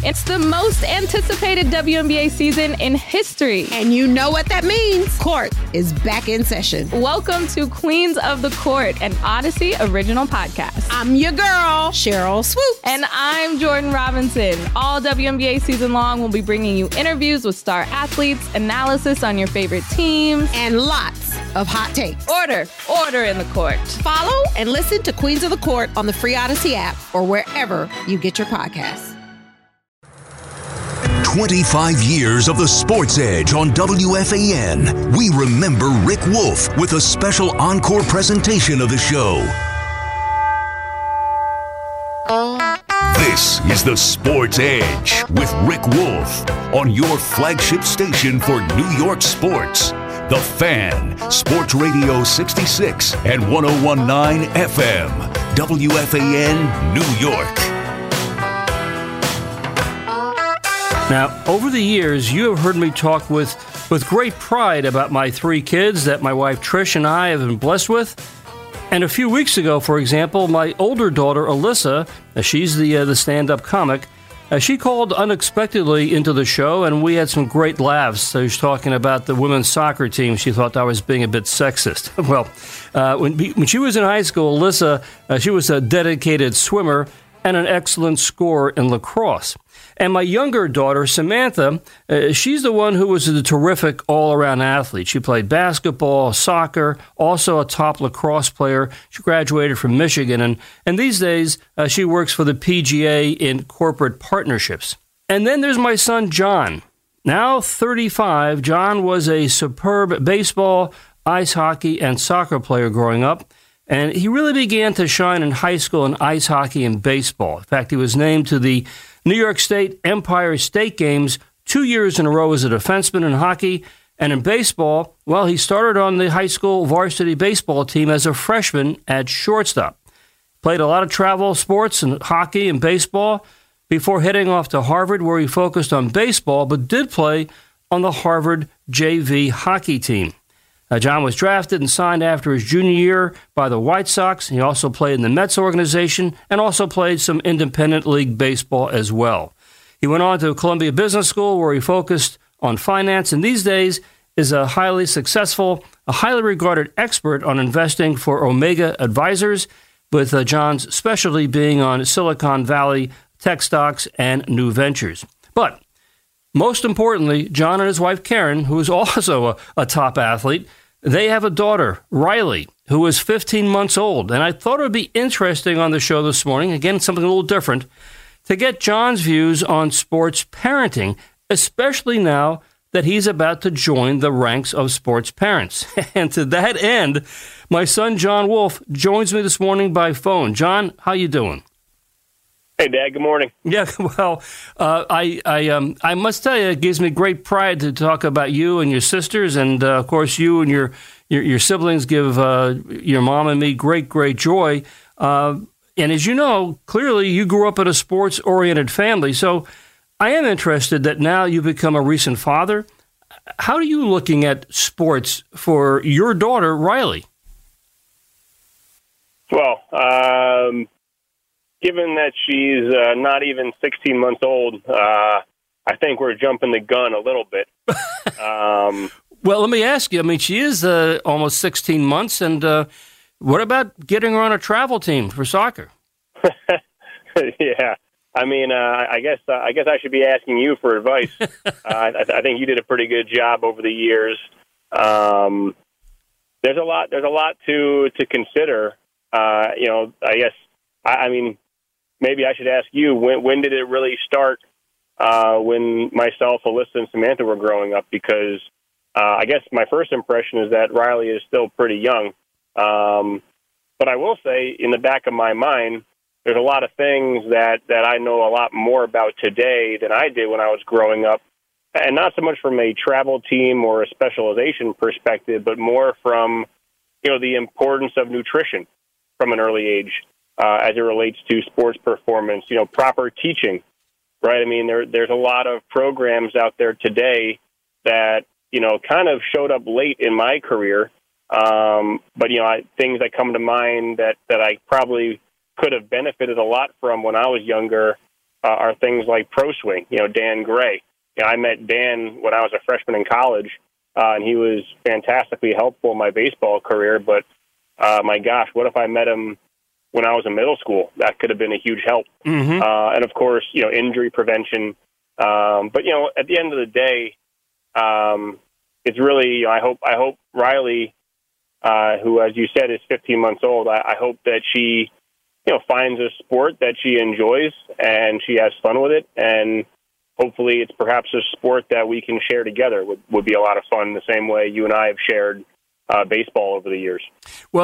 It's the most anticipated WNBA season in history. And you know what that means. Court is back in session. Welcome to Queens of the Court, an Odyssey original podcast. I'm your girl, Cheryl Swoop. And I'm Jordan Robinson. All WNBA season long, we'll be bringing you interviews with star athletes, analysis on your favorite teams, and lots of hot takes. Order in the court. Follow and listen to Queens of the Court on the free Odyssey app or wherever you get your podcasts. 25 years of the Sports Edge on WFAN. We remember Rick Wolf with a special encore presentation of the show. This is the Sports Edge with Rick Wolf on your flagship station for New York sports. The Fan, Sports Radio 66 and 101.9 FM, WFAN, New York. Now, over the years, you have heard me talk with great pride about my three kids that my wife Trish and I have been blessed with. And a few weeks ago, for example, my older daughter, Alyssa, she's the stand-up comic, she called unexpectedly into the show, and we had some great laughs. So she's talking about the women's soccer team. She thought I was being a bit sexist. Well, when she was in high school, Alyssa, she was a dedicated swimmer and an excellent scorer in lacrosse. And my younger daughter, Samantha, she's the one who was a terrific all-around athlete. She played basketball, soccer, also a top lacrosse player. She graduated from Michigan, and these days she works for the PGA in corporate partnerships. And then there's my son, John. Now 35, John was a superb baseball, ice hockey, and soccer player growing up. And he really began to shine in high school in ice hockey and baseball. In fact, he was named to the New York State Empire State Games 2 years in a row as a defenseman in hockey. And in baseball, well, he started on the high school varsity baseball team as a freshman at shortstop. Played a lot of travel sports and hockey and baseball before heading off to Harvard, where he focused on baseball, but did play on the Harvard JV hockey team. John was drafted and signed after his junior year by the White Sox. He also played in the Mets organization and also played some independent league baseball as well. He went on to Columbia Business School, where he focused on finance, and these days is a highly successful, a highly regarded expert on investing for Omega Advisors, with John's specialty being on Silicon Valley tech stocks and new ventures. But most importantly, John and his wife Karen, who is also a top athlete, they have a daughter, Riley, who is 15 months old. And I thought it would be interesting on the show this morning, again, something a little different, to get John's views on sports parenting, especially now that he's about to join the ranks of sports parents. And to that end, my son, John Wolf, joins me this morning by phone. John, how you doing? Hey, Dad. Good morning. Yeah, well, I must tell you, it gives me great pride to talk about you and your sisters, and of course, you and your siblings give your mom and me great joy. And as you know, clearly, you grew up in a sports-oriented family. So, I am interested that now you've become a recent father. How are you looking at sports for your daughter, Riley? Well, given that she's not even 16 months old, I think we're jumping the gun a little bit. Well, let me ask you. I mean, she is almost 16 months, and what about getting her on a travel team for soccer? Yeah, I mean, I guess I should be asking you for advice. I think you did a pretty good job over the years. There's a lot to consider. I guess I mean. Maybe I should ask you, when did it really start when myself, Alyssa, and Samantha were growing up? Because I guess my first impression is that Riley is still pretty young. But I will say, in the back of my mind, there's a lot of things that I know a lot more about today than I did when I was growing up. And not so much from a travel team or a specialization perspective, but more from, the importance of nutrition from an early age. As it relates to sports performance, proper teaching, right? I mean, there's a lot of programs out there today that, kind of showed up late in my career. But, things that come to mind that I probably could have benefited a lot from when I was younger are things like Pro Swing. Dan Gray. I met Dan when I was a freshman in college, and he was fantastically helpful in my baseball career. But my gosh, what if I met him when I was in middle school? That could have been a huge help. Mm-hmm. And of course, injury prevention. But at the end of the day, it's really, I hope Riley, who, as you said, is 15 months old, I hope that she, finds a sport that she enjoys and she has fun with it. And hopefully it's perhaps a sport that we can share together. Would be a lot of fun, the same way you and I have shared baseball over the years. Well,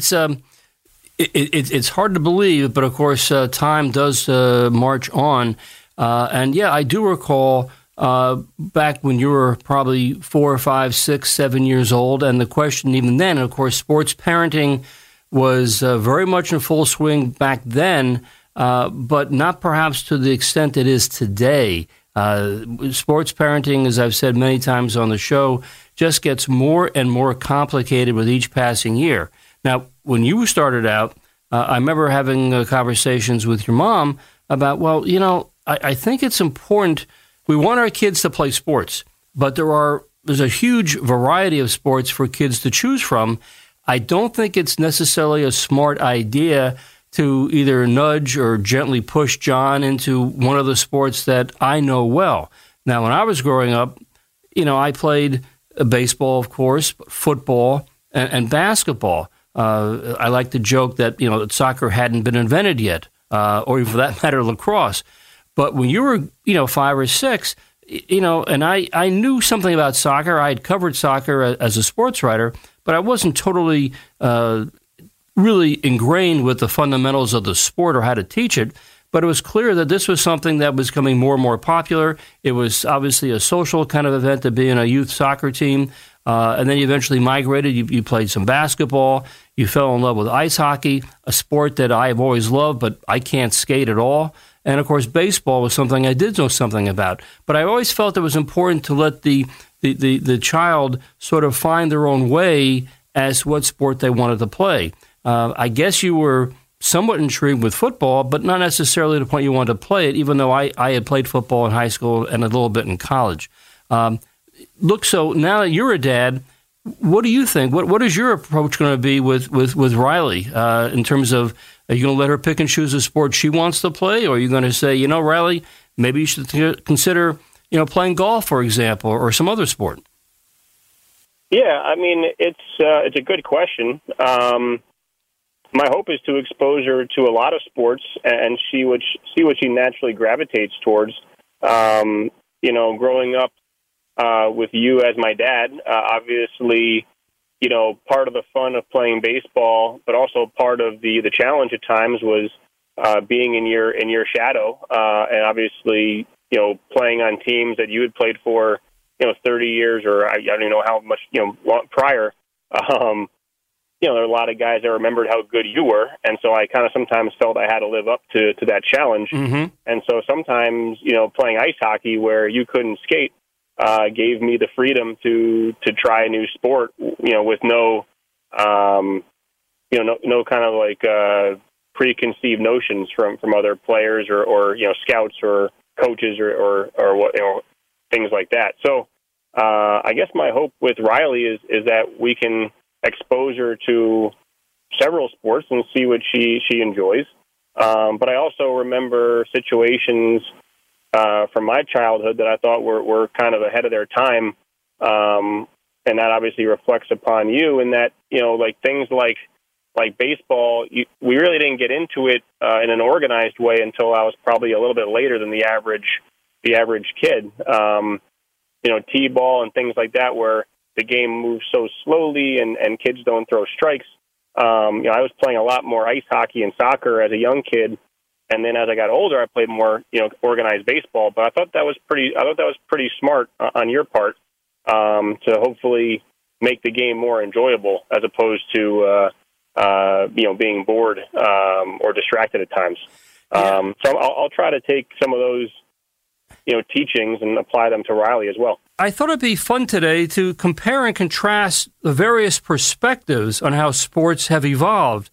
it's hard to believe, but of course time does march on. And yeah, I do recall back when you were probably 4 or 5, 6, 7 years old, and the question even then, of course, sports parenting was very much in full swing back then, but not perhaps to the extent it is today. Sports parenting, as I've said many times on the show, just gets more and more complicated with each passing year. Now, when you started out, I remember having conversations with your mom about, I think it's important. We want our kids to play sports, but there's a huge variety of sports for kids to choose from. I don't think it's necessarily a smart idea to either nudge or gently push John into one of the sports that I know well. Now, when I was growing up, I played baseball, of course, football, and basketball. I like to joke that, that soccer hadn't been invented yet, or even for that matter, lacrosse. But when you were, 5 or 6, and I knew something about soccer. I had covered soccer as a sports writer, but I wasn't totally really ingrained with the fundamentals of the sport or how to teach it. But it was clear that this was something that was becoming more and more popular. It was obviously a social kind of event to be in a youth soccer team. And then you eventually migrated. You played some basketball. You fell in love with ice hockey, a sport that I have always loved, but I can't skate at all. And, of course, baseball was something I did know something about. But I always felt it was important to let the child sort of find their own way as what sport they wanted to play. I guess you were somewhat intrigued with football, but not necessarily to the point you wanted to play it, even though I had played football in high school and a little bit in college. So now that you're a dad, what do you think? What is your approach going to be with Riley in terms of, are you going to let her pick and choose a sport she wants to play, or are you going to say, Riley, maybe you should consider, playing golf, for example, or some other sport? Yeah, I mean, it's a good question. My hope is to expose her to a lot of sports and see what she naturally gravitates towards. Growing up with you as my dad, obviously, part of the fun of playing baseball, but also part of the challenge at times was being in your shadow, and obviously, playing on teams that you had played for, 30 years or I don't even know how much, prior. There were a lot of guys that remembered how good you were, and so I kind of sometimes felt I had to live up to that challenge. Mm-hmm. And so sometimes, playing ice hockey where you couldn't skate gave me the freedom to try a new sport, with no kind of like preconceived notions from other players or scouts or coaches or what, things like that. So I guess my hope with Riley is that we can expose her to several sports and see what she enjoys. But I also remember situations from my childhood that I thought were kind of ahead of their time. And that obviously reflects upon you, and that, like things like baseball, we really didn't get into it in an organized way until I was probably a little bit later than the average kid. T-ball and things like that, where the game moves so slowly and kids don't throw strikes. I was playing a lot more ice hockey and soccer as a young kid, and then as I got older, I played more, organized baseball. But I thought that was pretty smart on your part to hopefully make the game more enjoyable, as opposed to being bored or distracted at times. So I'll try to take some of those teachings and apply them to Riley as well. I thought it'd be fun today to compare and contrast the various perspectives on how sports have evolved.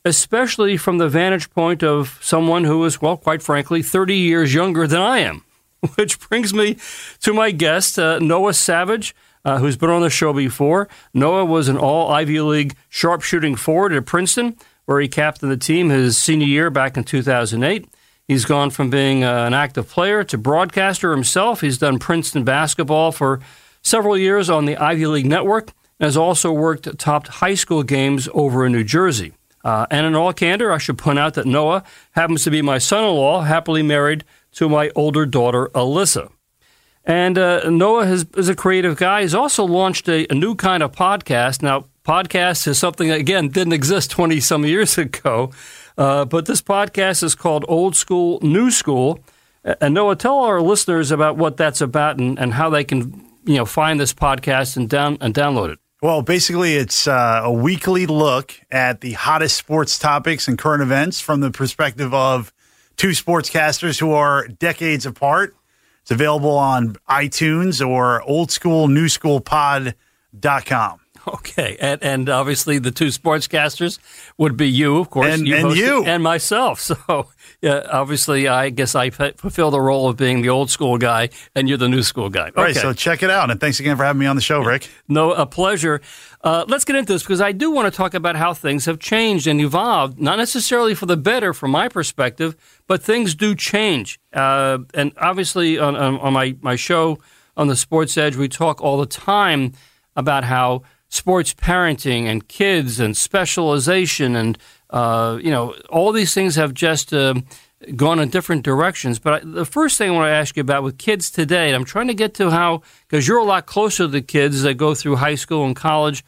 especially from the vantage point of someone who is, well, quite frankly, 30 years younger than I am. Which brings me to my guest, Noah Savage, who's been on the show before. Noah was an all-Ivy League sharpshooting forward at Princeton, where he captained the team his senior year back in 2008. He's gone from being an active player to broadcaster himself. He's done Princeton basketball for several years on the Ivy League Network, and has also topped high school games over in New Jersey. And in all candor, I should point out that Noah happens to be my son-in-law, happily married to my older daughter, Alyssa. And Noah is a creative guy. He's also launched a new kind of podcast. Now, podcast is something that, again, didn't exist 20-some years ago. But this podcast is called Old School, New School. And Noah, tell our listeners about what that's about and how they can find this podcast and download it. Well, basically, it's a weekly look at the hottest sports topics and current events from the perspective of two sportscasters who are decades apart. It's available on iTunes or oldschoolnewschoolpod.com. Okay, and obviously the two sportscasters would be you, of course, and you, and myself. So, yeah, obviously, I guess I fulfill the role of being the old school guy, and you're the new school guy. Okay. All right, so check it out, and thanks again for having me on the show, Rick. No, a pleasure. Let's get into this, because I do want to talk about how things have changed and evolved, not necessarily for the better from my perspective, but things do change. And obviously, on my show, on the Sports Edge, we talk all the time about how sports parenting and kids and specialization and, all these things have just gone in different directions. But the first thing I want to ask you about with kids today, and I'm trying to get to how, because you're a lot closer to the kids that go through high school and college,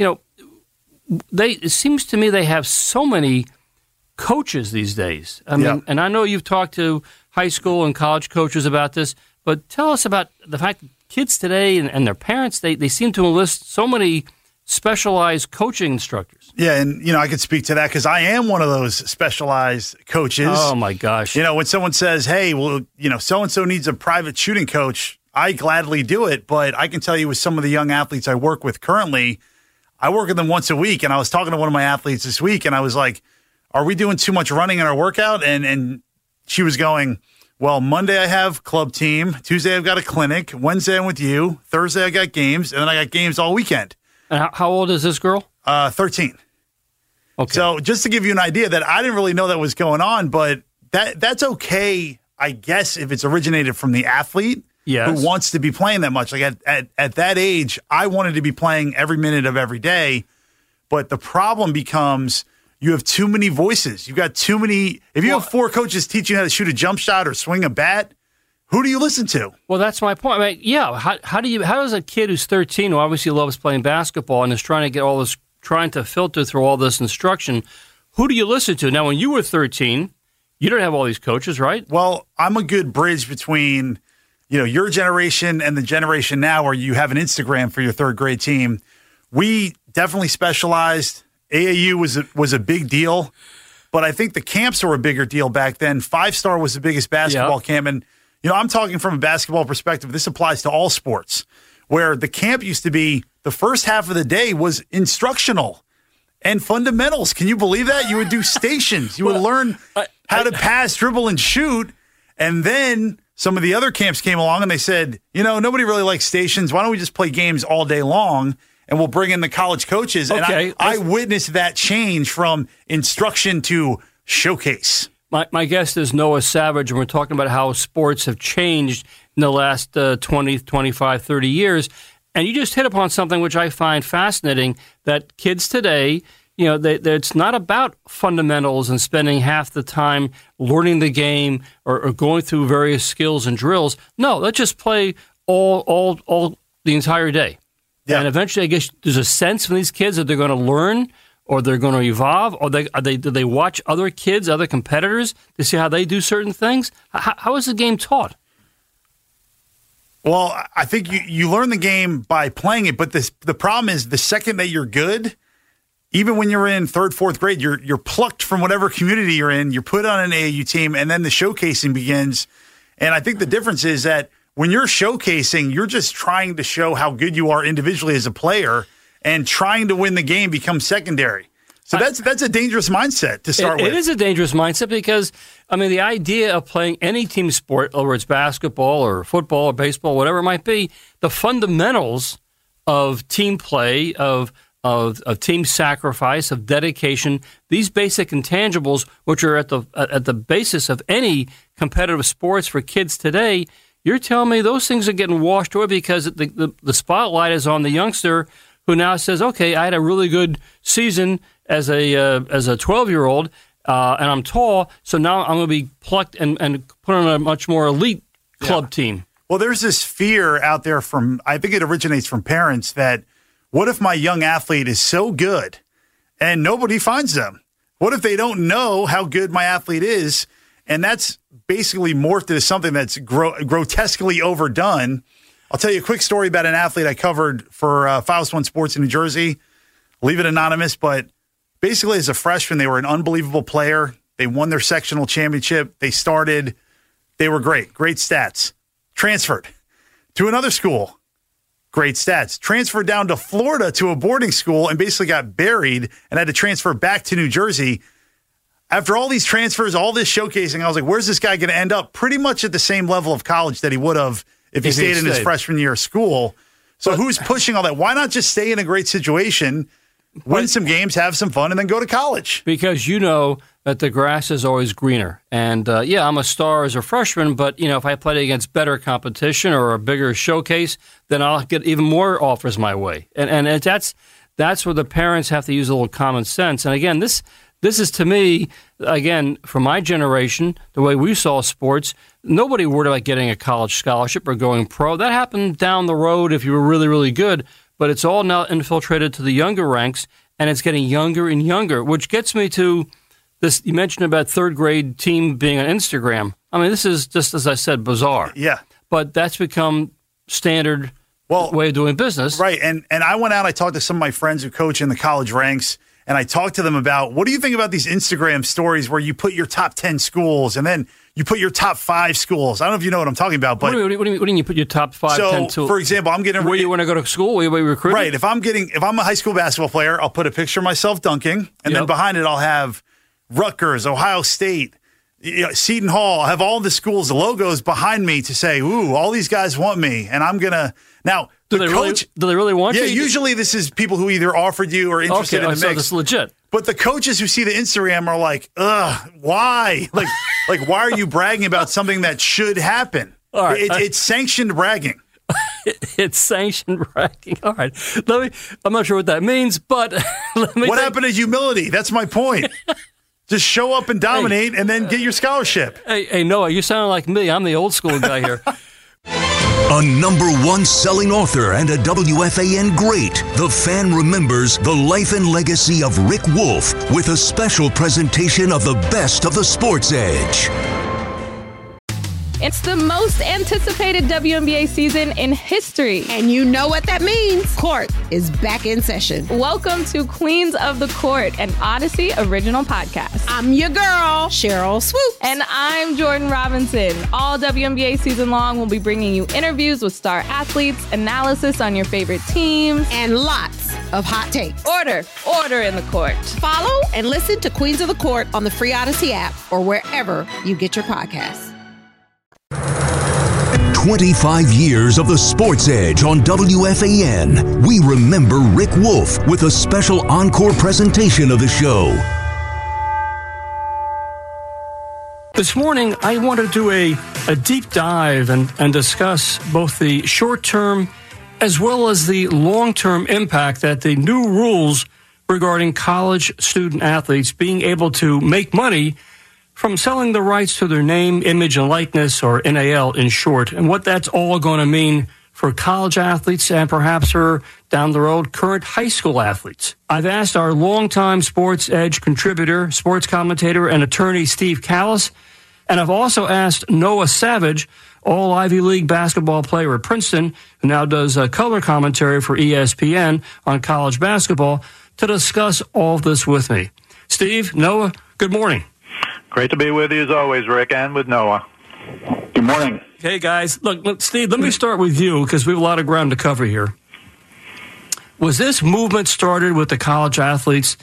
it seems to me they have so many coaches these days. I mean, and I know you've talked to high school and college coaches about this, but tell us about the fact that kids today and their parents, they seem to enlist so many specialized coaching instructors. Yeah, and, I could speak to that because I am one of those specialized coaches. Oh, my gosh. When someone says, hey, well, so-and-so needs a private shooting coach, I gladly do it. But I can tell you with some of the young athletes I work with currently, I work with them once a week. And I was talking to one of my athletes this week, and I was like, are we doing too much running in our workout? And she was going, well, Monday I have club team. Tuesday I've got a clinic. Wednesday I'm with you. Thursday I got games. And then I got games all weekend. And how old is this girl? 13. Okay. So just to give you an idea that I didn't really know that was going on, but that's okay, I guess, if it's originated from the athlete who wants to be playing that much. Like at that age, I wanted to be playing every minute of every day. But the problem becomes you have too many voices. You've got too many. If you have four coaches teaching you how to shoot a jump shot or swing a bat, who do you listen to? Well, that's my point. I mean, how does a kid who's 13, who obviously loves playing basketball and is trying to filter through all this instruction, who do you listen to? Now, when you were 13, you didn't have all these coaches, right? Well, I'm a good bridge between, your generation and the generation now where you have an Instagram for your third grade team. We definitely specialized. AAU was a big deal, but I think the camps were a bigger deal back then. 5-Star was the biggest basketball camp, and I'm talking from a basketball perspective. This applies to all sports, where the camp used to be the first half of the day was instructional and fundamentals. Can you believe that? You would do stations. You would learn how to pass, dribble, and shoot. And then some of the other camps came along and they said, nobody really likes stations. Why don't we just play games all day long? And we'll bring in the college coaches. Okay. And I witnessed that change from instruction to showcase. My guest is Noah Savage, and we're talking about how sports have changed in the last 20, 25, 30 years. And you just hit upon something which I find fascinating, that kids today, it's not about fundamentals and spending half the time learning the game or going through various skills and drills. No, let's just play all the entire day. Yeah. And eventually, I guess there's a sense from these kids that they're going to learn or they're going to evolve, or do they watch other kids, other competitors to see how they do certain things? How is the game taught? Well, I think you learn the game by playing it, but the problem is the second that you're good, even when you're in third, fourth grade, you're plucked from whatever community you're in, you're put on an AAU team, and then the showcasing begins. And I think the difference is that when you're showcasing, you're just trying to show how good you are individually as a player, and trying to win the game becomes secondary. So that's a dangerous mindset to start with. It is a dangerous mindset because, I mean, the idea of playing any team sport, whether it's basketball or football or baseball, whatever it might be, the fundamentals of team play, of team sacrifice, of dedication, these basic intangibles, which are at the basis of any competitive sports for kids today, you're telling me those things are getting washed away because the spotlight is on the youngster who now says, okay, I had a really good season as a 12-year-old, and I'm tall, so now I'm going to be plucked and put on a much more elite club team. Well, there's this fear out there I think it originates from parents that, what if my young athlete is so good and nobody finds them? What if they don't know how good my athlete is? And that's basically morphed into something that's grotesquely overdone. I'll tell you a quick story about an athlete I covered for Files One Sports in New Jersey. Leave it anonymous, but basically as a freshman, they were an unbelievable player. They won their sectional championship. They were great stats. Transferred to another school. Great stats. Transferred down to Florida to a boarding school and basically got buried and had to transfer back to New Jersey. After all these transfers, all this showcasing, I was like, where's this guy going to end up? Pretty much at the same level of college that he would have if he stayed in his freshman year of school. So who's pushing all that? Why not just stay in a great situation, win some games, have some fun, and then go to college? Because you know that the grass is always greener. And, I'm a star as a freshman, but, if I played against better competition or a bigger showcase, then I'll get even more offers my way. And that's where the parents have to use a little common sense. And, again, this is, to me, again, from my generation, the way we saw sports, nobody worried about getting a college scholarship or going pro. That happened down the road if you were really, really good. But it's all now infiltrated to the younger ranks, and it's getting younger and younger, which gets me to this. You mentioned about third grade team being on Instagram. I mean, this is just, as I said, bizarre. Yeah. But that's become standard way of doing business. Right. And I went out, I talked to some of my friends who coach in the college ranks, and I talked to them about, what do you think about these Instagram stories where you put your top 10 schools and then you put your top 5 schools? I don't know if you know what I'm talking about. But what do you mean you put your top 5, 10 schools? For example, I'm getting... Where you want to go to school? Where you recruiting? Right. If I'm a high school basketball player, I'll put a picture of myself dunking, and then behind it I'll have Rutgers, Ohio State, Seton Hall. I'll have all the schools' logos behind me to say, ooh, all these guys want me, and I'm going to... Now... Do they really want you? Yeah, usually this is people who either offered you or interested in the mix. So this is legit. But the coaches who see the Instagram are like, ugh, why? Like, why are you bragging about something that should happen? All right, it's sanctioned bragging. It's sanctioned bragging. All right. I'm not sure what that means, but what happened to humility? That's my point. Just show up and dominate and then get your scholarship. Hey, Noah, you sound like me. I'm the old school guy here. A #1 selling author and a WFAN great, The Fan remembers the life and legacy of Rick Wolf with a special presentation of the best of the Sports Edge. It's the most anticipated WNBA season in history. And you know what that means. Court is back in session. Welcome to Queens of the Court, an Odyssey original podcast. I'm your girl, Cheryl Swoops. And I'm Jordan Robinson. All WNBA season long, we'll be bringing you interviews with star athletes, analysis on your favorite teams, and lots of hot takes. Order in the court. Follow and listen to Queens of the Court on the free Odyssey app or wherever you get your podcasts. 25 years of the Sports Edge on WFAN. We remember Rick Wolf with a special encore presentation of the show. This morning, I want to do a deep dive and discuss both the short-term as well as the long-term impact that the new rules regarding college student athletes being able to make money from selling the rights to their name, image, and likeness, or NIL in short, and what that's all going to mean for college athletes and perhaps for, down the road, current high school athletes. I've asked our longtime Sports Edge contributor, sports commentator, and attorney Steve Callis, and I've also asked Noah Savage, all Ivy League basketball player at Princeton, who now does color commentary for ESPN on college basketball, to discuss all of this with me. Steve, Noah, good morning. Great to be with you as always, Rick, and with Noah. Good morning. Hey, guys. Look, Steve, let me start with you because we have a lot of ground to cover here. Was this movement started with the college athletes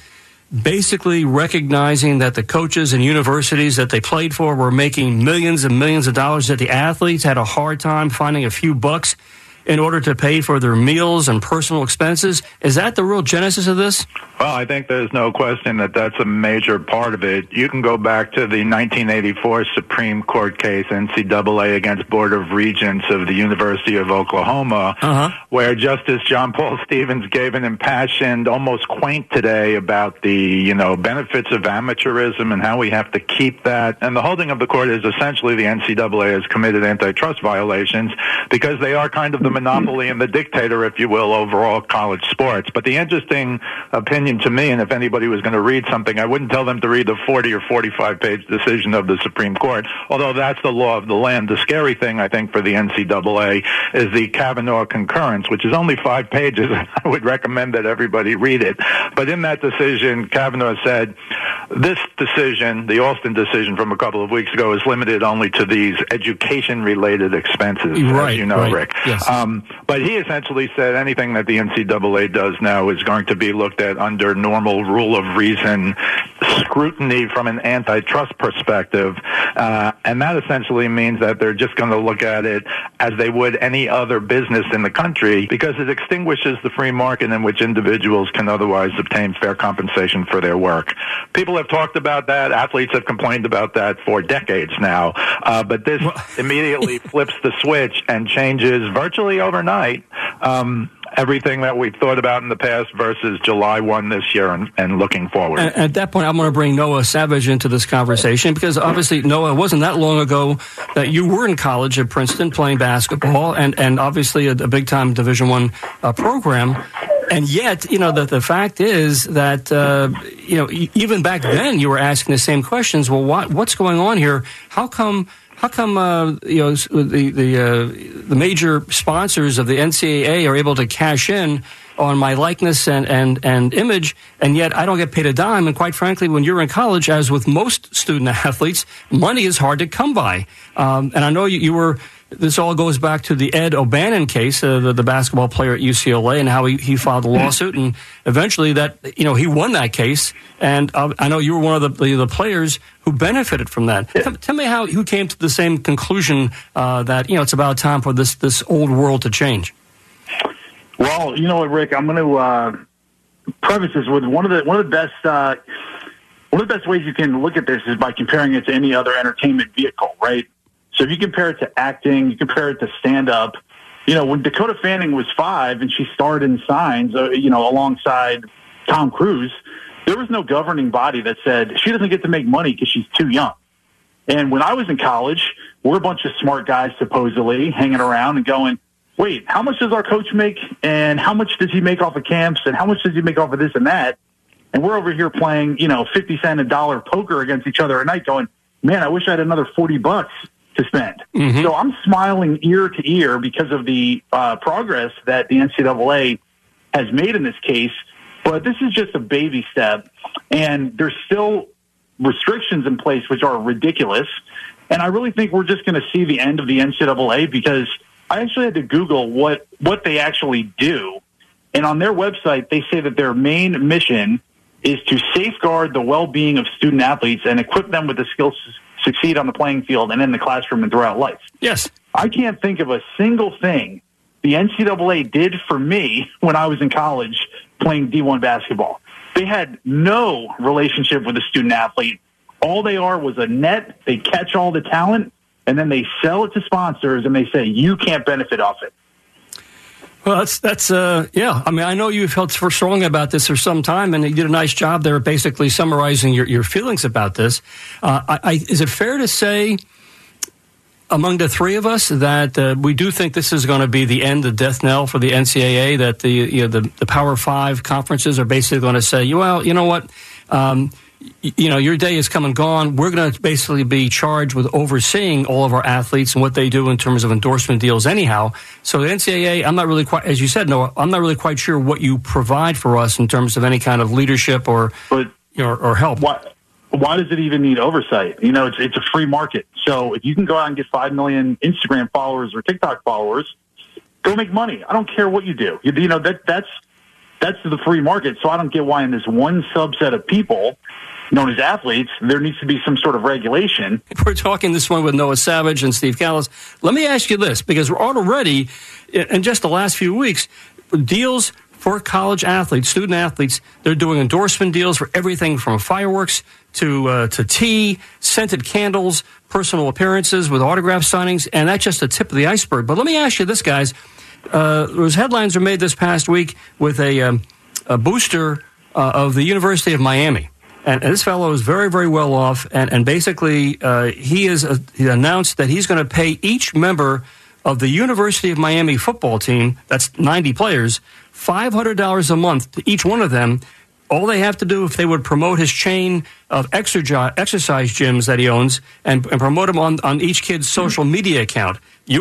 basically recognizing that the coaches and universities that they played for were making millions and millions of dollars, that the athletes had a hard time finding a few bucks in order to pay for their meals and personal expenses? Is that the real genesis of this? Well, I think there's no question that that's a major part of it. You can go back to the 1984 Supreme Court case, NCAA against Board of Regents of the University of Oklahoma, where Justice John Paul Stevens gave an impassioned, almost quaint today about the, benefits of amateurism and how we have to keep that. And the holding of the court is essentially the NCAA has committed antitrust violations because they are kind of the monopoly and the dictator, if you will, over all college sports. But the interesting opinion to me, and if anybody was going to read something, I wouldn't tell them to read the 40 or 45-page decision of the Supreme Court, although that's the law of the land. The scary thing, I think, for the NCAA is the Kavanaugh concurrence, which is only 5 pages. I would recommend that everybody read it. But in that decision, Kavanaugh said, this decision, the Alston decision from a couple of weeks ago, is limited only to these education-related expenses, as you know, Rick. Yes. But he essentially said anything that the NCAA does now is going to be looked at under normal rule of reason scrutiny from an antitrust perspective. And that essentially means that they're just going to look at it as they would any other business in the country because it extinguishes the free market in which individuals can otherwise obtain fair compensation for their work. People have talked about that. Athletes have complained about that for decades now. But this immediately flips the switch and changes virtually overnight everything that we've thought about in the past versus July 1 this year and looking forward. At that point, I'm going to bring Noah Savage into this conversation because obviously, Noah, it wasn't that long ago that you were in college at Princeton playing basketball and obviously a big-time Division I program. And yet, the fact is that, even back then you were asking the same questions. Well, what's going on here? How come the major sponsors of the NCAA are able to cash in on my likeness and image, and yet I don't get paid a dime? And quite frankly, when you're in college, as with most student athletes, money is hard to come by. And I know you were. This all goes back to the Ed O'Bannon case, the basketball player at UCLA, and how he filed a lawsuit, and eventually he won that case. And I know you were one of the players who benefited from that. Tell me how you came to the same conclusion that it's about time for this old world to change. Well, you know what, Rick, I'm going to preface this with one of the best ways you can look at this is by comparing it to any other entertainment vehicle, right? So if you compare it to acting, you compare it to stand-up. When Dakota Fanning was 5 and she starred in Signs, alongside Tom Cruise, there was no governing body that said she doesn't get to make money because she's too young. And when I was in college, we're a bunch of smart guys supposedly hanging around and going, wait, how much does our coach make? And how much does he make off of camps? And how much does he make off of this and that? And we're over here playing, 50 cent a dollar poker against each other at night going, man, I wish I had another $40 to spend. Mm-hmm. So I'm smiling ear to ear because of the progress that the NCAA has made in this case. But this is just a baby step, and there's still restrictions in place which are ridiculous. And I really think we're just going to see the end of the NCAA because I actually had to Google what they actually do. And on their website, they say that their main mission is to safeguard the well-being of student athletes and equip them with the skills to succeed on the playing field and in the classroom and throughout life. Yes. I can't think of a single thing the NCAA did for me when I was in college playing D1 basketball. They had no relationship with the student athlete. All they are was a net. They catch all the talent, and then they sell it to sponsors, and they say, you can't benefit off it. Well, that's yeah. I mean, I know you've felt so strong about this for some time, and you did a nice job there basically summarizing your feelings about this. Is it fair to say, among the three of us, that we do think this is going to be the end, the death knell for the NCAA, that the Power 5 conferences are basically going to say, well, you know what, your day is come and gone. We're going to basically be charged with overseeing all of our athletes and what they do in terms of endorsement deals anyhow. So the NCAA, I'm not really quite, as you said, Noah, I'm not really quite sure what you provide for us in terms of any kind of leadership or help. Why does it even need oversight? It's a free market. So if you can go out and get 5 million Instagram followers or TikTok followers, go make money. I don't care what you do. That's the free market. So I don't get why in this one subset of people known as athletes, there needs to be some sort of regulation. We're talking this one with Noah Savage and Steve Callis. Let me ask you this, because we're already, in just the last few weeks, deals for college athletes, student athletes. They're doing endorsement deals for everything from fireworks to tea, scented candles, personal appearances with autograph signings, and that's just the tip of the iceberg. But let me ask you this, guys. Those headlines were made this past week with a booster of the University of Miami. And this fellow is very, very well off, and basically he announced that he's going to pay each member of the University of Miami football team, that's 90 players, $500 a month to each one of them. All they have to do, if they would promote his chain of exercise gyms that he owns and promote them on each kid's social media account.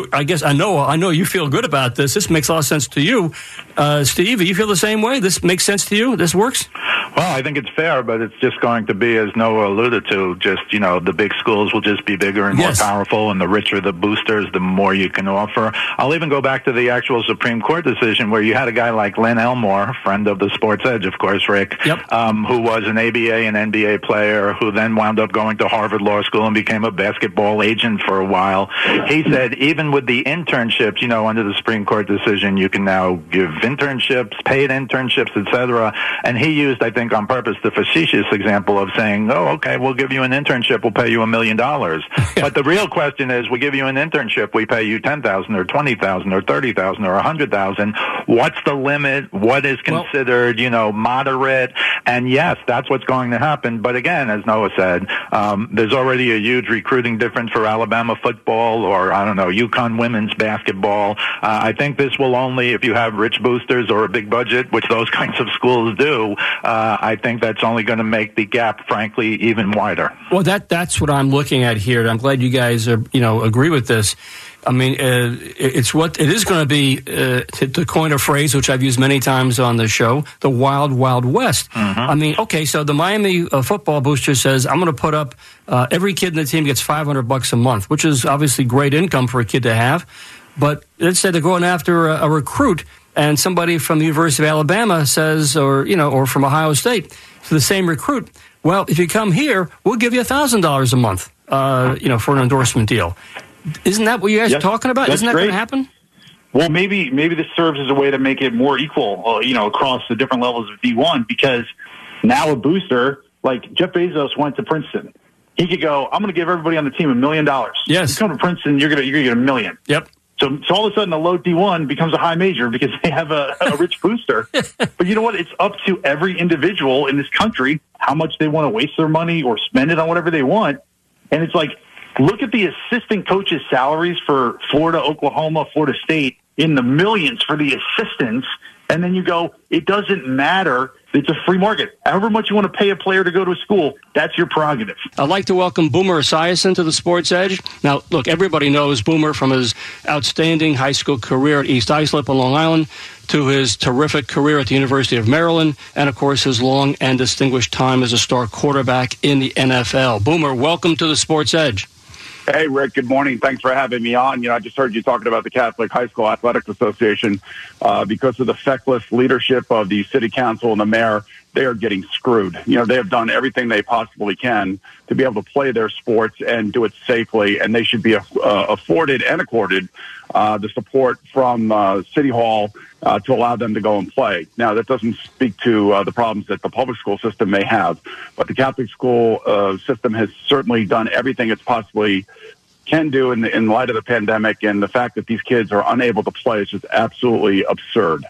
I know you feel good about this. This makes a lot of sense to you. Steve, do you feel the same way? This makes sense to you? This works? Well, I think it's fair, but it's just going to be, as Noah alluded to, just, the big schools will just be bigger and more powerful, and the richer the boosters, the more you can offer. I'll even go back to the actual Supreme Court decision where you had a guy like Len Elmore, friend of the Sports Edge, of course, Rick, who was an ABA and NBA player, who then wound up going to Harvard Law School and became a basketball agent for a while. He said even with the internships, under the Supreme Court decision, you can now give internships, paid internships, etc. And he used, I think, on purpose, the facetious example of saying, oh, okay, we'll give you an internship, we'll pay you $1 million. But the real question is, we give you an internship, we pay you $10,000 or $20,000 or $30,000 or $100,000. What's the limit? What is considered, moderate? And yes, that's what's going to happen. But again, as Noah said, there's already a huge recruiting difference for Alabama football or, UConn women's basketball. I think this will only, if you have rich boosters or a big budget, which those kinds of schools do, I think that's only going to make the gap, frankly, even wider. Well, that's what I'm looking at here. I'm glad you guys agree with this. I mean, it's what it is going to be, to coin a phrase which I've used many times on the show, the wild, wild west. Mm-hmm. I mean, okay, so the Miami football booster says, I'm going to put up, every kid in the team gets $500 a month, which is obviously great income for a kid to have. But let's say they're going after a recruit, and somebody from the University of Alabama says, or from Ohio State, to the same recruit, well, if you come here, we'll give you $1,000 a month, for an endorsement deal. Isn't that what you guys are talking about? Isn't that going to happen? Well, maybe this serves as a way to make it more equal, across the different levels of D1, because now a booster, like Jeff Bezos went to Princeton. He could go, I'm going to give everybody on the team $1 million. Yes. You come to Princeton, you're going to get $1 million. Yep. So all of a sudden, a low D1 becomes a high major because they have a rich booster. But you know what? It's up to every individual in this country how much they want to waste their money or spend it on whatever they want. And it's like, look at the assistant coaches' salaries for Florida, Oklahoma, Florida State in the millions for the assistants. And then you go, it doesn't matter. It's a free market. However much you want to pay a player to go to a school, that's your prerogative. I'd like to welcome Boomer Esiason to the Sports Edge. Now, look, everybody knows Boomer from his outstanding high school career at East Islip on Long Island to his terrific career at the University of Maryland and, of course, his long and distinguished time as a star quarterback in the NFL. Boomer, welcome to the Sports Edge. Hey, Rick, good morning. Thanks for having me on. I just heard you talking about the Catholic High School Athletics Association. Because of the feckless leadership of the city council and the mayor, they are getting screwed. They have done everything they possibly can to be able to play their sports and do it safely, and they should be afforded and accorded the support from City Hall to allow them to go and play. Now, that doesn't speak to the problems that the public school system may have, but the Catholic school system has certainly done everything it's possibly can do in light of the pandemic, and the fact that these kids are unable to play is just absolutely absurd.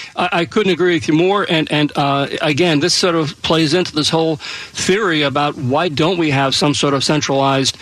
I couldn't agree with you more. And again, this sort of plays into this whole theory about why don't we have some sort of centralized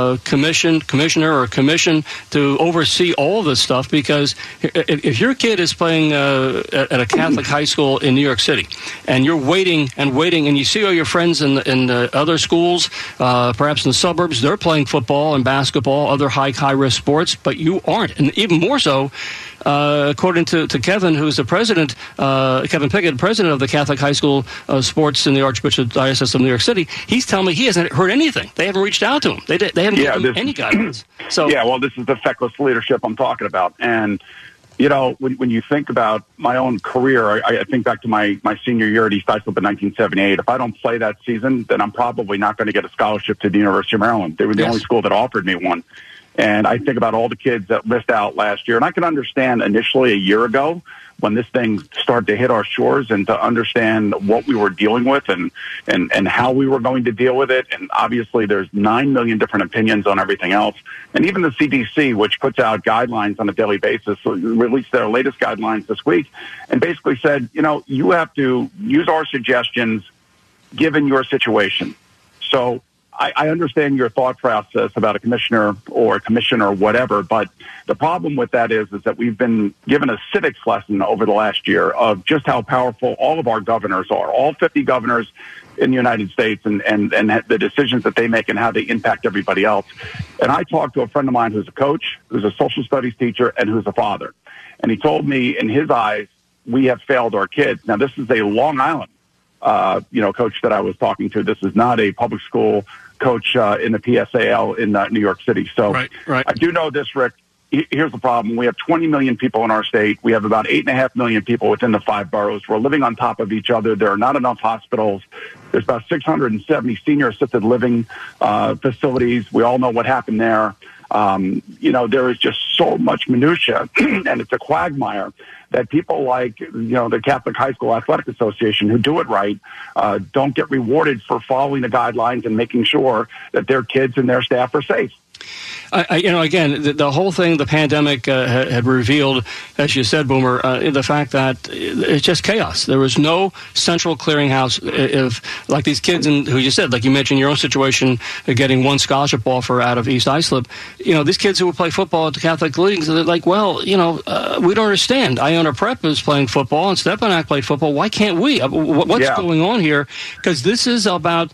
commissioner or commission to oversee all of this stuff? Because if your kid is playing at a Catholic high school in New York City, and you're waiting, and you see all your friends in the other schools, perhaps in the suburbs, they're playing football and basketball, other high-risk sports, but you aren't. And even more so, according to Kevin, who's the president, Kevin Pickett, president of the Catholic High School Sports in the Archbishop Diocese of New York City, he's telling me he hasn't heard anything. They haven't reached out to him. They haven't given him any guidance. So well, this is the feckless leadership I'm talking about. And You know, when you think about my own career, I think back to my senior year at East Islip in 1978. If I don't play that season, then I'm probably not going to get a scholarship to the University of Maryland. They were the only school that offered me one. And I think about all the kids that missed out last year. And I can understand initially a year ago when this thing started to hit our shores and to understand what we were dealing with and how we were going to deal with it. And obviously there's 9 million different opinions on everything else. And even the CDC, which puts out guidelines on a daily basis, released their latest guidelines this week and basically said, you know, you have to use our suggestions given your situation. So I understand your thought process about a commissioner or a commission or whatever, but the problem with that is that we've been given a civics lesson over the last year of just how powerful all of our governors are, all 50 governors in the United States and the decisions that they make and how they impact everybody else. And I talked to a friend of mine who's a coach, who's a social studies teacher, and who's a father. And he told me in his eyes, we have failed our kids. Now, this is a Long Island, coach that I was talking to. This is not a public school coach in the PSAL in New York City. So right. I do know this, Rick. Here's the problem. We have 20 million people in our state. We have about 8.5 million people within the 5 boroughs. We're living on top of each other. There are not enough hospitals. There's about 670 senior assisted living facilities. We all know what happened there. There is just so much minutia, and it's a quagmire that people like, the Catholic High School Athletic Association, who do it right, don't get rewarded for following the guidelines and making sure that their kids and their staff are safe. Again, the whole thing, the pandemic had revealed, as you said, Boomer, the fact that it's just chaos. There was no central clearinghouse. If, like these kids, who you said, like you mentioned your own situation, getting one scholarship offer out of East Islip, these kids who would play football at the Catholic leagues, they're like, we don't understand. Iona Prep is playing football, and Stepanak played football. Why can't we? What's going on here? Because this is about,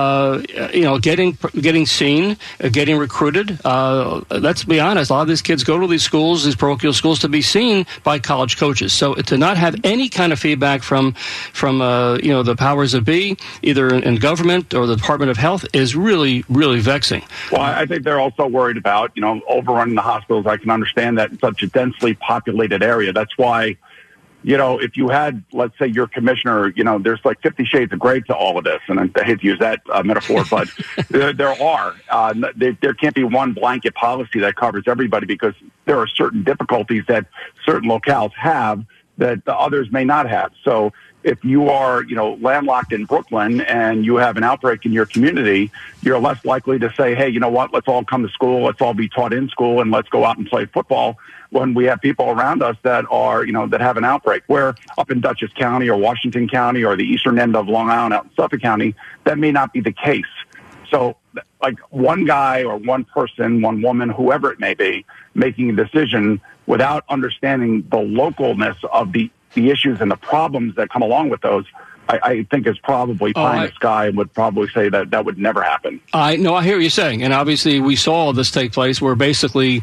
getting seen, getting recruited. Let's be honest, a lot of these kids go to these schools, these parochial schools, to be seen by college coaches. So to not have any kind of feedback from the powers that be, either in government or the Department of Health, is really, really vexing. Well, I think they're also worried about, overrunning the hospitals. I can understand that in such a densely populated area. That's why, if you had, let's say, your commissioner, there's like 50 shades of gray to all of this. And I hate to use that metaphor, but there are. There can't be one blanket policy that covers everybody, because there are certain difficulties that certain locales have that the others may not have. So if you are, landlocked in Brooklyn and you have an outbreak in your community, you're less likely to say, hey, you know what, let's all come to school, let's all be taught in school, and let's go out and play football, when we have people around us that are, that have an outbreak. Where up in Dutchess County or Washington County or the eastern end of Long Island out in Suffolk County, that may not be the case. So like one guy or one person, one woman, whoever it may be, making a decision without understanding the localness of the issues and the problems that come along with those, I think is probably pie in the sky, and would probably say that would never happen. I hear what you're saying, and obviously we saw this take place where basically,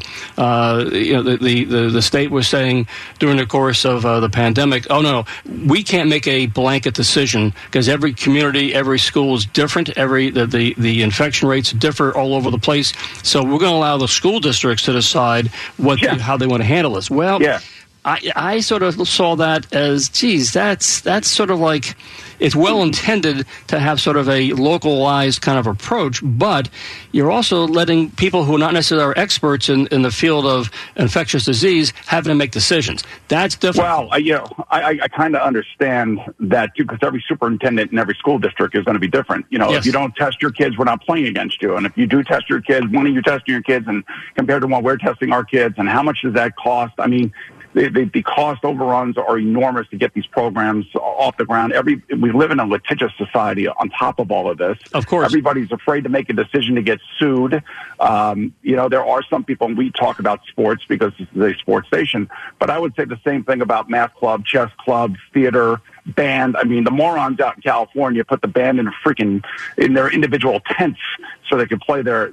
the state was saying during the course of the pandemic, oh no, we can't make a blanket decision because every community, every school is different. The infection rates differ all over the place, so we're going to allow the school districts to decide how they want to handle this. Well. Yeah. I sort of saw that as, geez, that's sort of like, it's well intended to have sort of a localized kind of approach, but you're also letting people who are not necessarily experts in the field of infectious disease having to make decisions. That's difficult. Well, I kind of understand that too, because every superintendent in every school district is going to be different. If you don't test your kids, we're not playing against you. And if you do test your kids, when are you testing your kids, and compared to when we're testing our kids, and how much does that cost? I mean, the cost overruns are enormous to get these programs off the ground. We live in a litigious society on top of all of this. Of course. Everybody's afraid to make a decision to get sued. There are some people, and we talk about sports because this is a sports station, but I would say the same thing about math club, chess club, theater, band. I mean, the morons out in California put the band in their individual tents so they could play their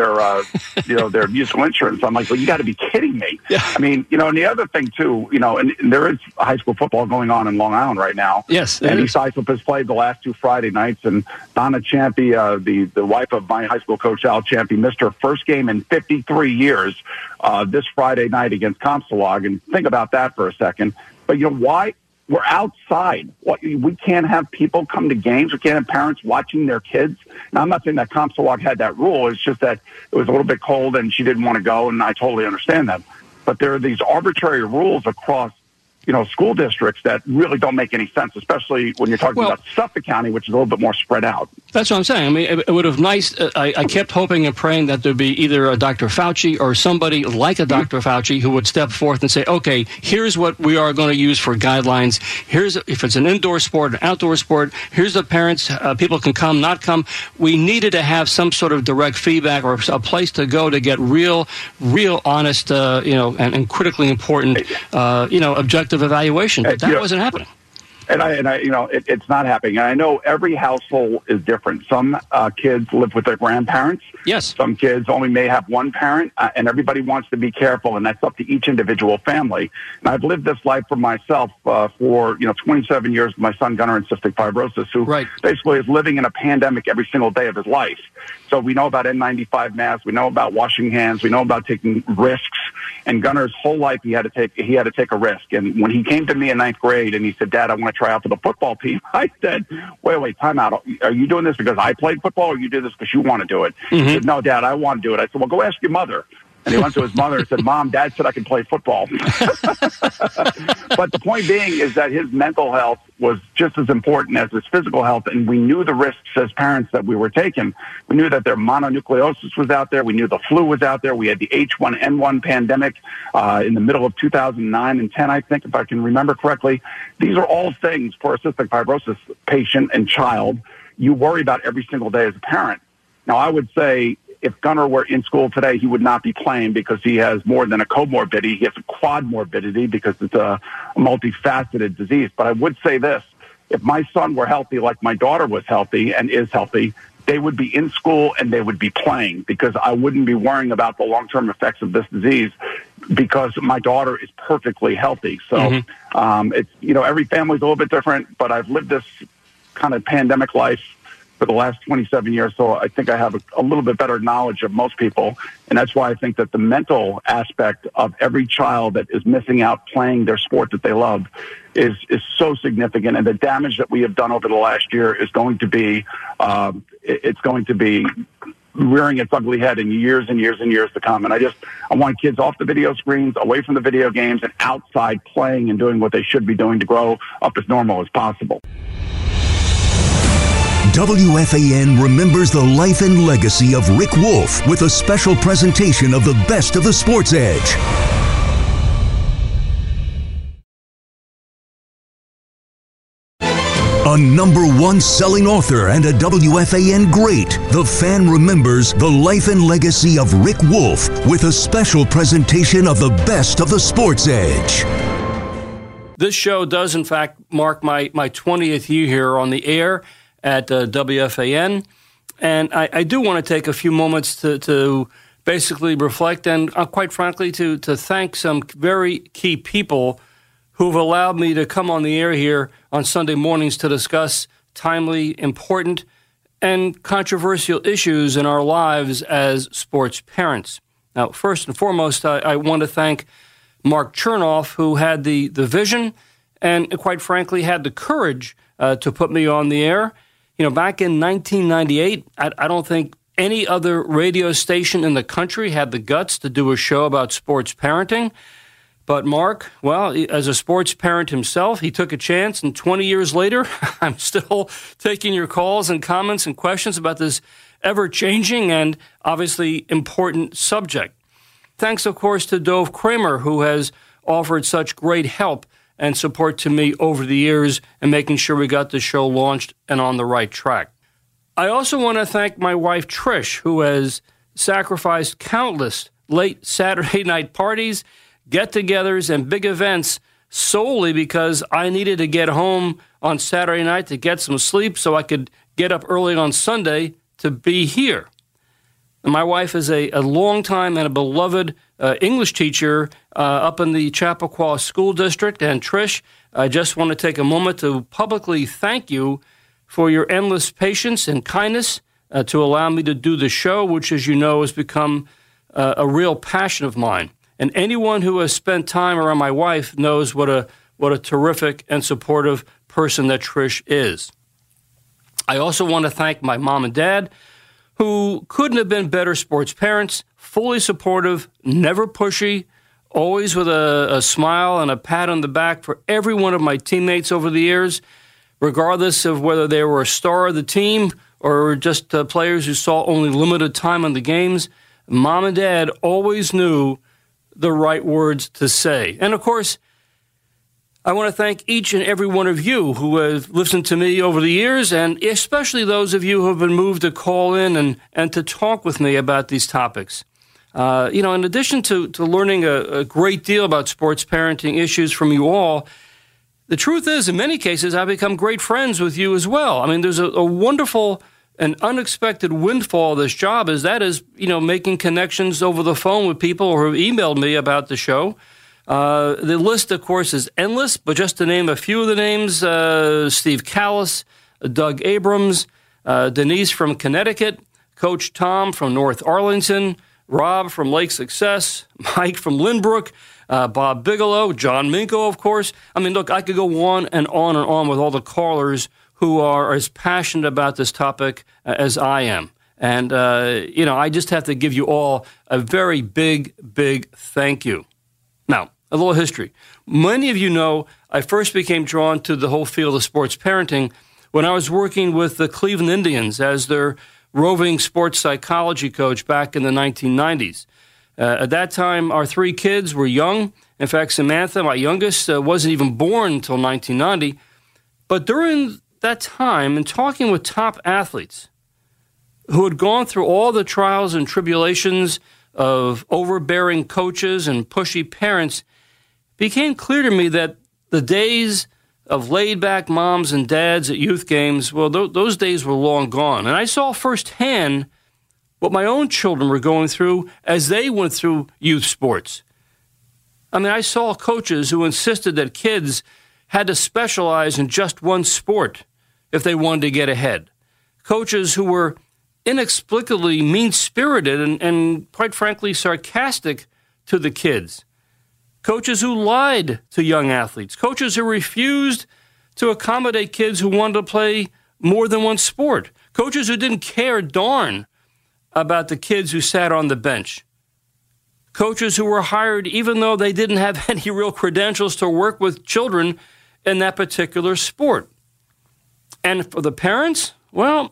their musical instruments. I'm like, well, you got to be kidding me. Yeah. I mean, and the other thing too, and there is high school football going on in Long Island right now. Yes. And East Islip has played the last 2 Friday nights, and Donna Champy, the wife of my high school coach Al Champy, missed her first game in 53 years this Friday night against Comstock. And think about that for a second. But why? We're outside. We can't have people come to games. We can't have parents watching their kids. Now, I'm not saying that Comstock had that rule. It's just that it was a little bit cold and she didn't want to go, and I totally understand that. But there are these arbitrary rules across school districts that really don't make any sense, especially when you're talking about Suffolk County, which is a little bit more spread out. That's what I'm saying. I mean, it would have I kept hoping and praying that there'd be either a Dr. Fauci or somebody like a Dr. Fauci who would step forth and say, okay, here's what we are going to use for guidelines. Here's, if it's an indoor sport, an outdoor sport, here's the parents, people can come, not come. We needed to have some sort of direct feedback or a place to go to get real honest, and critically important, objective evaluation, but that wasn't happening. And it's not happening. And I know every household is different. Some kids live with their grandparents. Yes. Some kids only may have one parent, and everybody wants to be careful, and that's up to each individual family. And I've lived this life for myself for 27 years with my son Gunnar in cystic fibrosis, who basically is living in a pandemic every single day of his life. So we know about N95 masks, we know about washing hands, we know about taking risks. And Gunnar's whole life he had to take a risk. And when he came to me in 9th grade and he said, "Dad, I want to try out for the football team," I said, wait, time out. Are you doing this because I played football, or you do this because you want to do it? He said, "No, Dad, I want to do it." I said, "Well, go ask your mother." And he went to his mother and said, "Mom, Dad said I can play football." But the point being is that his mental health was just as important as his physical health, and we knew the risks as parents that we were taking. We knew that their mononucleosis was out there. We knew the flu was out there. We had the H1N1 pandemic in the middle of 2009 and 10, I think, if I can remember correctly. These are all things for a cystic fibrosis patient and child you worry about every single day as a parent. Now, I would say, if Gunnar were in school today, he would not be playing because he has more than a comorbidity. He has a quad morbidity because it's a multifaceted disease. But I would say this, if my son were healthy like my daughter was healthy and is healthy, they would be in school and they would be playing, because I wouldn't be worrying about the long-term effects of this disease because my daughter is perfectly healthy. So it's, every family's a little bit different, but I've lived this kind of pandemic life for the last 27 years, so I think I have a little bit better knowledge of most people, and that's why I think that the mental aspect of every child that is missing out playing their sport that they love is so significant, and the damage that we have done over the last year is going to be rearing its ugly head in years and years and years to come. And I want kids off the video screens, away from the video games, and outside playing and doing what they should be doing to grow up as normal as possible. WFAN remembers the life and legacy of Rick Wolf with a special presentation of the best of the Sports Edge. A #1 selling author and a WFAN great, the fan remembers the life and legacy of Rick Wolf with a special presentation of the best of the Sports Edge. This show does, in fact, mark my 20th year here on the air at WFAN, and I do want to take a few moments to basically reflect and, quite frankly, to thank some very key people who've allowed me to come on the air here on Sunday mornings to discuss timely, important, and controversial issues in our lives as sports parents. Now, first and foremost, I want to thank Mark Chernoff, who had the vision and, quite frankly, had the courage to put me on the air. Back in 1998, I don't think any other radio station in the country had the guts to do a show about sports parenting. But Mark, well, as a sports parent himself, he took a chance, and 20 years later, I'm still taking your calls and comments and questions about this ever-changing and obviously important subject. Thanks, of course, to Dove Kramer, who has offered such great help and support to me over the years and making sure we got the show launched and on the right track. I also want to thank my wife, Trish, who has sacrificed countless late Saturday night parties, get-togethers, and big events solely because I needed to get home on Saturday night to get some sleep so I could get up early on Sunday to be here. And my wife is a longtime and a beloved English teacher up in the Chappaqua School District. And Trish, I just want to take a moment to publicly thank you for your endless patience and kindness to allow me to do the show, which, as you know, has become a real passion of mine. And anyone who has spent time around my wife knows what a terrific and supportive person that Trish is. I also want to thank my mom and dad, who couldn't have been better sports parents, fully supportive, never pushy, always with a smile and a pat on the back for every one of my teammates over the years, regardless of whether they were a star of the team or just players who saw only limited time on the games. Mom and Dad always knew the right words to say. And, of course, I want to thank each and every one of you who have listened to me over the years, and especially those of you who have been moved to call in and to talk with me about these topics. In addition to learning a great deal about sports parenting issues from you all, the truth is, in many cases, I've become great friends with you as well. I mean, there's a wonderful and unexpected windfall of this job is making connections over the phone with people who have emailed me about the show. The list, of course, is endless, but just to name a few of the names, Steve Callis, Doug Abrams, Denise from Connecticut, Coach Tom from North Arlington, Rob from Lake Success, Mike from Lynbrook, Bob Bigelow, John Minko, of course. I mean, look, I could go on and on and on with all the callers who are as passionate about this topic as I am. And, I just have to give you all a very big, big thank you. Now, a little history. Many of you know I first became drawn to the whole field of sports parenting when I was working with the Cleveland Indians as their roving sports psychology coach back in the 1990s. At that time, our three kids were young. In fact, Samantha, my youngest, wasn't even born until 1990. But during that time, in talking with top athletes who had gone through all the trials and tribulations of overbearing coaches and pushy parents, it became clear to me that the days of laid-back moms and dads at youth games, well, those days were long gone. And I saw firsthand what my own children were going through as they went through youth sports. I mean, I saw coaches who insisted that kids had to specialize in just one sport if they wanted to get ahead. Coaches who were inexplicably mean-spirited and quite frankly, sarcastic to the kids. Coaches who lied to young athletes. Coaches who refused to accommodate kids who wanted to play more than one sport. Coaches who didn't care a darn about the kids who sat on the bench. Coaches who were hired even though they didn't have any real credentials to work with children in that particular sport. And for the parents, well,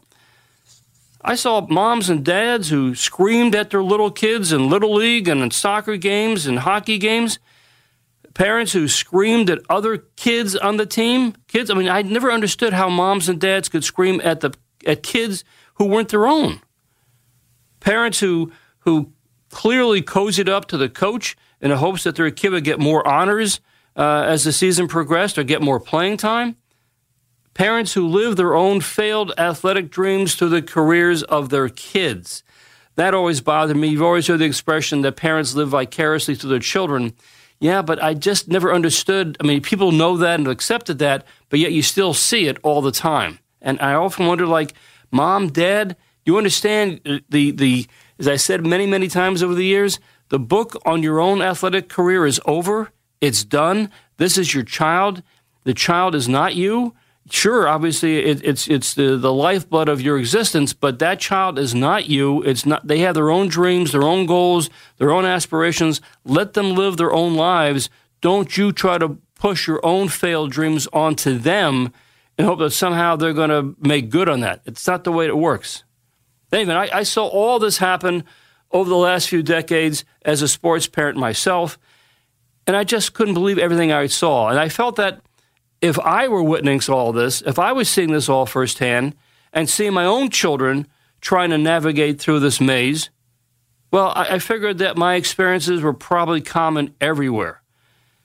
I saw moms and dads who screamed at their little kids in Little League and in soccer games and hockey games. Parents who screamed at other kids on the team. Kids, I mean, I never understood how moms and dads could scream at kids who weren't their own. Parents who clearly cozied up to the coach in the hopes that their kid would get more honors as the season progressed or get more playing time. Parents who live their own failed athletic dreams through the careers of their kids. That always bothered me. You've always heard the expression that parents live vicariously through their children. Yeah, but I just never understood. I mean, people know that and accepted that, but yet you still see it all the time. And I often wonder, like, Mom, Dad, you understand the as I said many, many times over the years, the book on your own athletic career is over. It's done. This is your child. The child is not you. Sure, obviously, it's the lifeblood of your existence, but that child is not you. It's not. They have their own dreams, their own goals, their own aspirations. Let them live their own lives. Don't you try to push your own failed dreams onto them and hope that somehow they're going to make good on that. It's not the way it works. Anyway, I saw all this happen over the last few decades as a sports parent myself, and I just couldn't believe everything I saw. And I felt that if I were witnessing all this, if I was seeing this all firsthand and seeing my own children trying to navigate through this maze, well, I figured that my experiences were probably common everywhere.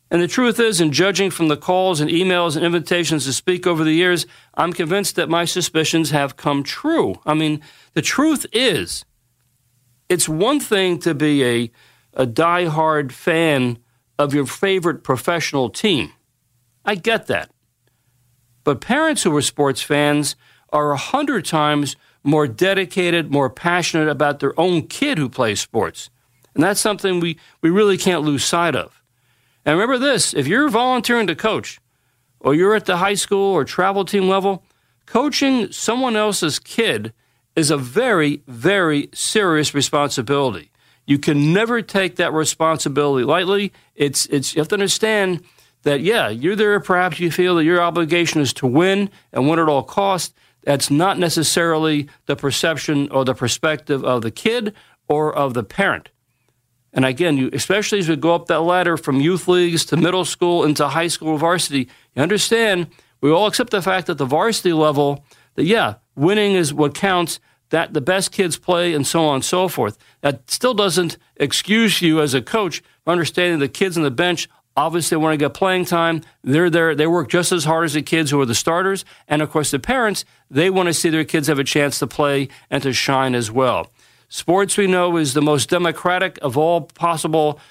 And the truth is, in judging from the calls and emails and invitations to speak over the years, I'm convinced that my suspicions have come true. I mean, the truth is, it's one thing to be a diehard fan of your favorite professional team. I get that. But parents who are sports fans are 100 times more dedicated, more passionate about their own kid who plays sports. And that's something we really can't lose sight of. And remember this, if you're volunteering to coach, or you're at the high school or travel team level, coaching someone else's kid is a very, very serious responsibility. You can never take that responsibility lightly. You have to understand that, yeah, you're there, perhaps you feel that your obligation is to win and win at all costs. That's not necessarily the perception or the perspective of the kid or of the parent. And again, especially as we go up that ladder from youth leagues to middle school into high school varsity, you understand we all accept the fact that the varsity level, that, yeah, winning is what counts, that the best kids play and so on and so forth. That still doesn't excuse you as a coach for understanding the kids on the bench obviously want to get playing time. They're there. They work just as hard as the kids who are the starters. And, of course, the parents, they want to see their kids have a chance to play and to shine as well. Sports, we know, is the most democratic of all possible,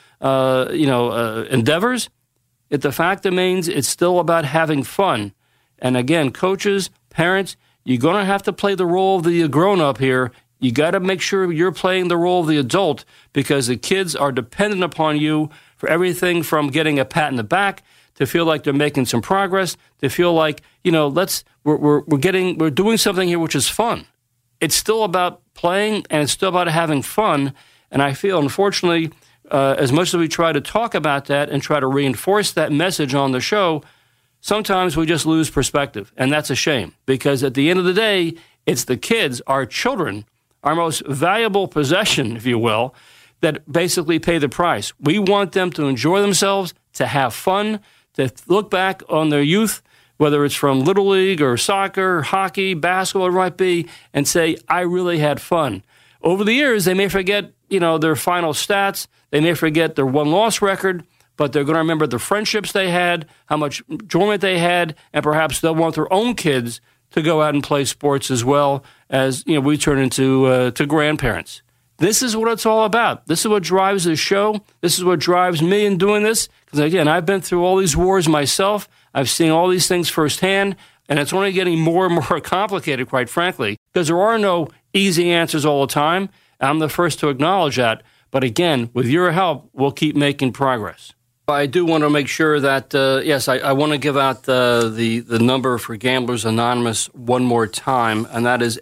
endeavors. The fact remains, it's still about having fun. And again, coaches, parents, you're going to have to play the role of the grown-up here. You got to make sure you're playing the role of the adult because the kids are dependent upon you for everything from getting a pat in the back to feel like they're making some progress, to feel like, we're doing something here which is fun. It's still about playing, and it's still about having fun. And I feel, unfortunately, as much as we try to talk about that and try to reinforce that message on the show, sometimes we just lose perspective. And that's a shame, because at the end of the day, it's the kids, our children, our most valuable possession, if you will, that basically pay the price. We want them to enjoy themselves, to have fun, to look back on their youth, whether it's from Little League or soccer, hockey, basketball, it might be, and say, I really had fun. Over the years, they may forget, their final stats. They may forget their win-loss record, but they're going to remember the friendships they had, how much enjoyment they had, and perhaps they'll want their own kids to go out and play sports as well as, we turn into to grandparents. This is what it's all about. This is what drives the show. This is what drives me in doing this. Because, again, I've been through all these wars myself. I've seen all these things firsthand, and it's only getting more and more complicated, quite frankly, because there are no easy answers all the time. I'm the first to acknowledge that. But, again, with your help, we'll keep making progress. I do want to make sure that, I want to give out the number for Gamblers Anonymous one more time, and that is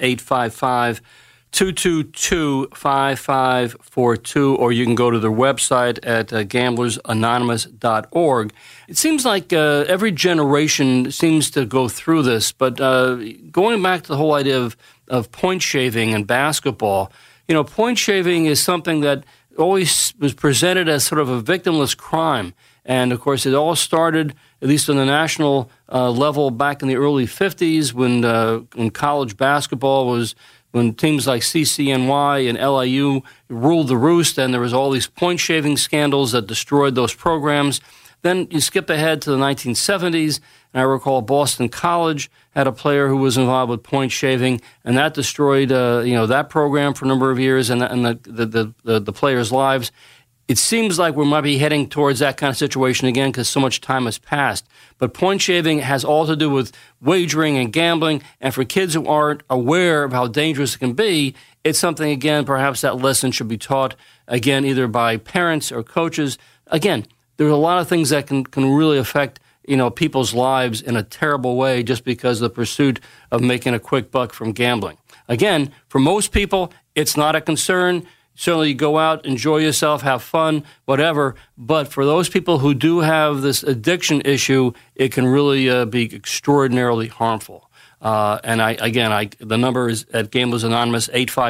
855-222-5542, or you can go to their website at gamblersanonymous.org. It seems like every generation seems to go through this, but going back to the whole idea of point shaving in basketball, point shaving is something that always was presented as sort of a victimless crime. And, of course, it all started, at least on the national level, back in the early 50s when college basketball was when teams like CCNY and LIU ruled the roost, and there was all these point-shaving scandals that destroyed those programs. Then you skip ahead to the 1970s, and I recall Boston College had a player who was involved with point shaving, and that destroyed that program for a number of years and the players' lives. It seems like we might be heading towards that kind of situation again because so much time has passed. But point shaving has all to do with wagering and gambling, and for kids who aren't aware of how dangerous it can be, it's something, again, perhaps that lesson should be taught, again, either by parents or coaches. Again, there are a lot of things that can really affect people's lives in a terrible way just because of the pursuit of making a quick buck from gambling. Again, for most people, it's not a concern. Certainly, you go out, enjoy yourself, have fun, whatever. But for those people who do have this addiction issue, it can really be extraordinarily harmful. The number is at Gamblers Anonymous,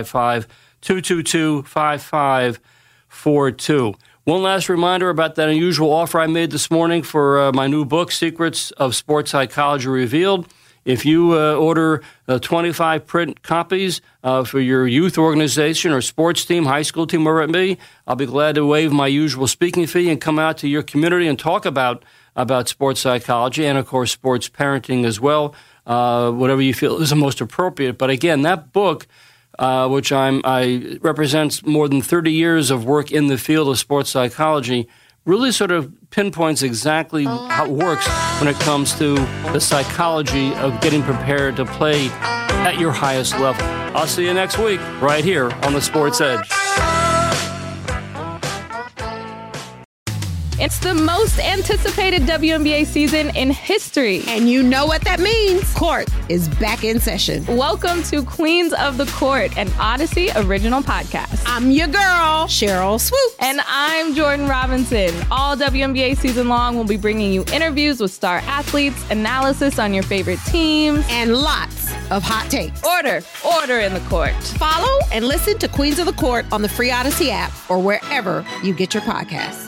855-222-5542. One last reminder about that unusual offer I made this morning for my new book, Secrets of Sports Psychology Revealed. If you order 25 print copies for your youth organization or sports team, high school team, wherever it may, I'll be glad to waive my usual speaking fee and come out to your community and talk about sports psychology and, of course, sports parenting as well, whatever you feel is the most appropriate. But again, that book, which I represents more than 30 years of work in the field of sports psychology, really sort of pinpoints exactly how it works when it comes to the psychology of getting prepared to play at your highest level. I'll see you next week right here on The Sports Edge. It's the most anticipated WNBA season in history. And you know what that means. Court is back in session. Welcome to Queens of the Court, an Odyssey original podcast. I'm your girl, Cheryl Swoops. And I'm Jordan Robinson. All WNBA season long, we'll be bringing you interviews with star athletes, analysis on your favorite teams, and lots of hot takes. Order in the court. Follow and listen to Queens of the Court on the free Odyssey app or wherever you get your podcasts.